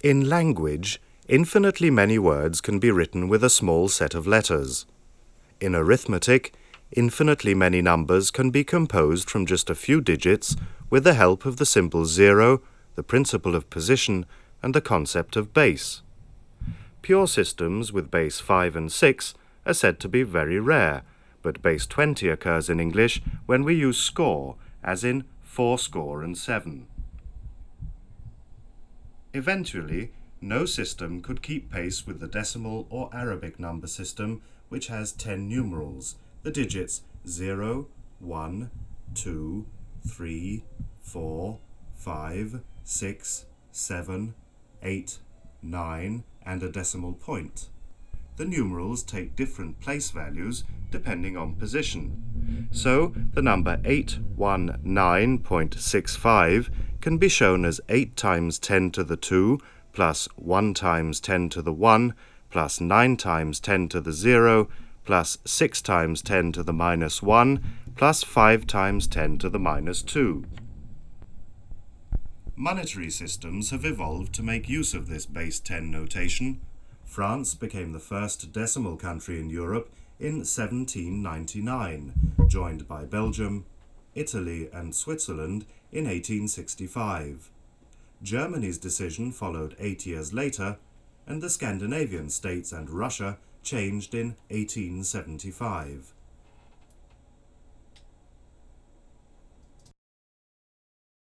In language, infinitely many words can be written with a small set of letters. In arithmetic, infinitely many numbers can be composed from just a few digits with the help of the simple zero, the principle of position, and the concept of base. Pure systems with base 5 and 6 are said to be very rare, but base 20 occurs in English when we use score, as in 7. Eventually, no system could keep pace with the decimal or Arabic number system, which has 10 numerals, the digits 0, 1, 2, 3, 4, 5, 6, 7, 8, 9, and a decimal point. The numerals take different place values depending on position. So, the number 819.65 can be shown as 8 times 10 to the 2 plus 1 times 10 to the 1 plus 9 times 10 to the 0 plus 6 times 10 to the minus 1 plus 5 times 10 to the minus 2. Monetary systems have evolved to make use of this base 10 notation. France became the first decimal country in Europe in 1799, joined by Belgium, Italy and Switzerland in 1865. Germany's decision followed 8 years later, and the Scandinavian states and Russia changed in 1875.